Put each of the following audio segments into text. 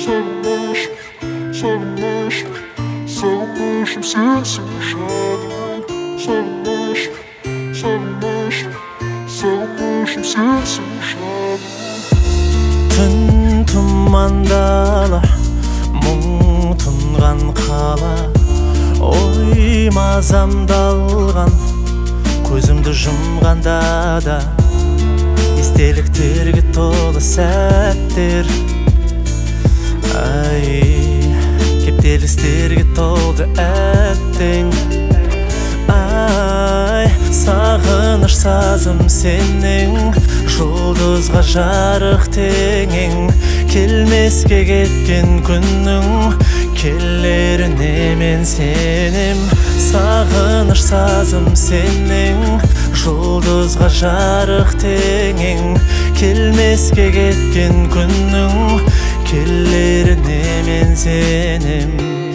Sağılmışım sensin şadım. Sağılmışım sensin şadım. Түн тұмандала, мұң тұнған қала, ой мазамдалған, көзімді жұмғанда да естеліктерге толы сәттер. Ай, кептелістерге толды әттең. Ай, сағыныш сазым сенің, жұлдызға жарық теңің. Келмеске кеткен күннің, келеріне мен сенем. Сағыныш сазым сенің, жұлдызға жарық теңің. Келмеске кеткен күннің, келеріне мен сенем.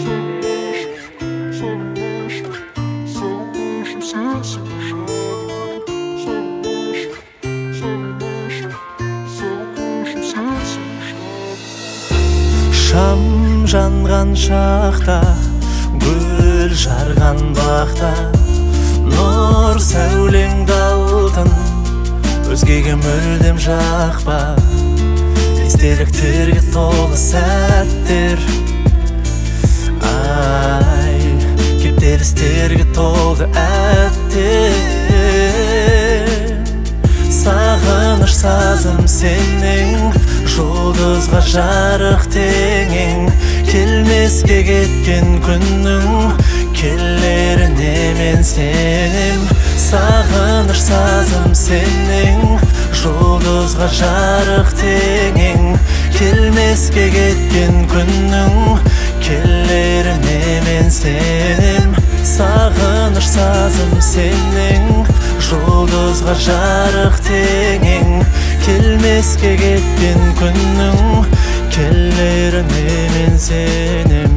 Шам жанған шақта, гүл жарған бақта, нұр сәулеңді алтын, өзгеге мүлдем жақпа. Естеліктерге толы сәттер. Ай, кептелістерге толды әттер. Сағыныш сазым сенің, жұлдызға жарық теңің. Келмеске кеткен күннің, келеріне мен сенем. Сағыныш сазым сенің, жұлдызға жарық теңің. Келмеске кеткен күннің, келеріне мен сенем. Сағыныш сазым сенің, жұлдызға жарық теңің. Келмеске кеткен күннің, келеріне мен сенем.